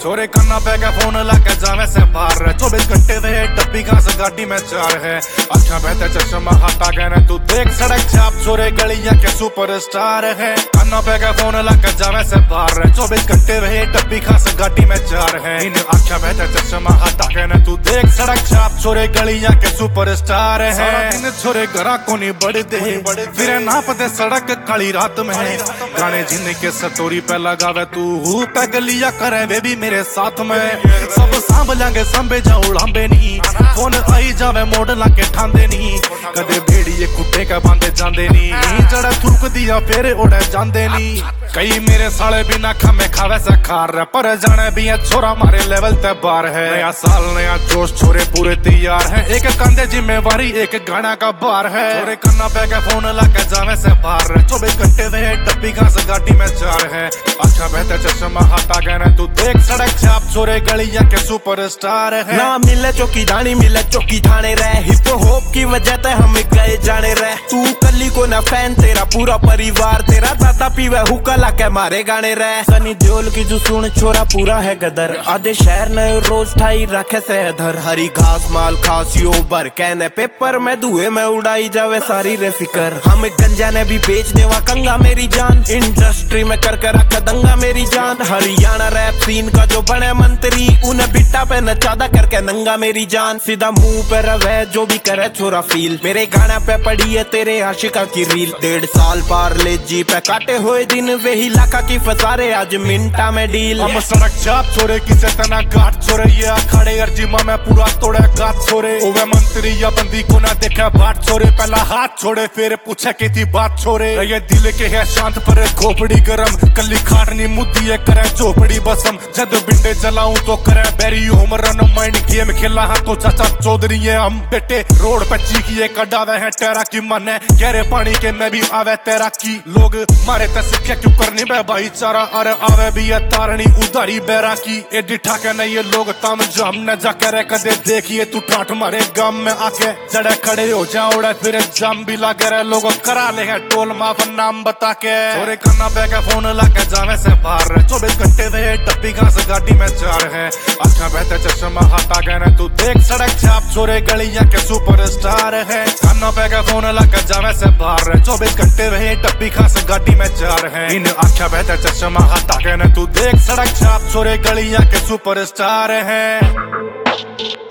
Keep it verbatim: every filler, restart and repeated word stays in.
छोरे कन्ना पे के फोन लाके जावे से बाहर चौबीस घंटे वे डब्बी घास गाड़ी में चार है। अच्छा बेहतर चश्मा हटा गए तू देख सड़क छाप छोरे गलियां के सुपरस्टार है। कन्ना पे के फोन लाके जावे से बाहर चौबीस घंटे वे डब्बी घास गाड़ी में चार है। इन अच्छा बेहतर चश्मा हटा गए तू देख सड़क छाप छोरे गलियां के सुपरस्टार है। सारा दिन छोरे घरा को नहीं बढ़ दे फिर नापते सड़क काली रात में गाने जिनके सटोरी पे लगावे तू पे गलिया करे वे भी मेरे साथ में सब सांभ लांगे संभे जा उड़ांबे नहीं फोन आई जावे मोड़ लाके ठांदे नहीं कदे भेड़िए खुट्टे का बांधे जांदे नहीं जड़ा थूक दिया फेरे उड़े जांदे नहीं। कई मेरे साले बिना खामे खावे से खार रहे पर जाने भी है छोरा मारे लेवल ते बार है। नया साल नया जोश छोरे पूरे तैयार है एक कंधे जिम्मेवारी एक गाना का बार है। छोरे कन्ना पे के फोन लाके जावे से बाहर चौबीस घंटे वे डब्बी घास गाड़ी में चार है। अच्छा बेहतर चश्मा हटा गए तू देख सड़क छाप छोरे गलियां के सुपरस्टार है। ना मिले चौकी दानी मिले चौकी थाने रहे हिप हॉप की वजह से हम गए जाने रहे तू कली को ना फैन तेरा पूरा परिवार तेरा दादा पीवे हुक्का लाके मारे गाने रहे। सनी देओल की जो सुन छोरा पूरा है गदर आधे शहर ने रोज ठाई रखे से धर हरी घास माल खासियो भर कहने पेपर में धुए में उड़ाई जावे सारी रे फिकर। हम गंजा ने भी बेच देवा कंगा मेरी जान इंडस्ट्री में करके रखा दंगा मेरी जान। हरियाणा रैप सीन का जो बने मंत्री उन्हें बिट्टा पे नचादा करके नंगा मेरी जान। सीधा मुंह पे रवे जो भी करे छोरा फील मेरे गाना पे पड़ी है तेरे आशिका की रील। डेढ़ साल पार ले जी पे काटे हुए दिन वे ही लाखा की फसारे आज मिनटा में डील। हम सड़क छाप छोरे किसे तना घाट छोरे ये अखाड़े अर्जिमा में पूरा तोड़े गात छोरे ओवे मंत्री या बंदी को ना देखे बाट छोरे पहला हाथ छोड़े फिर पूछे की थी बात छोरे। ये दिल के है शांत पर खोपड़ी गरम कली खाटनी मुद्दी है करे चौपड़ी बसम जद बिंडे चलाऊं तो करे बेरी होम रन माइंड गेम खेला है तो चाचा चौधरी है हम बेटे रोड पे चीखिए कडावे है टेरा की मन है गहरे पानी के में भी आवे तेरा की लोग मारे तस्के क्यों करनी बे भाईचारा अरे आवे भी है तारनी उधारी बैरा की ए डिठा के नहीं ये लोग तम जो हमने जा करे कदे देखिए तू ठाठ मारे गम में आके जड़े खड़े हो जाओ फिर जाम भी लागे रहे लोग करा ले है टोल माफ नाम बता के। छोरे कन्ना पे के फोन लाके जावे से बाहर चौबीस घंटे वे डब्बी घास गाड़ी में चार है। अच्छा बेहतर चश्मा हटा गए तू देख सड़क छाप छोरे गलियां के सुपरस्टार है। कन्ना पे के फोन लाके जावे से बाहर चौबीस घंटे वे डब्बी घास गाड़ी में चार है। इन अच्छा बेहतर चश्मा हटा गए तू देख सड़क छाप छोरे गलियां के सुपरस्टार है।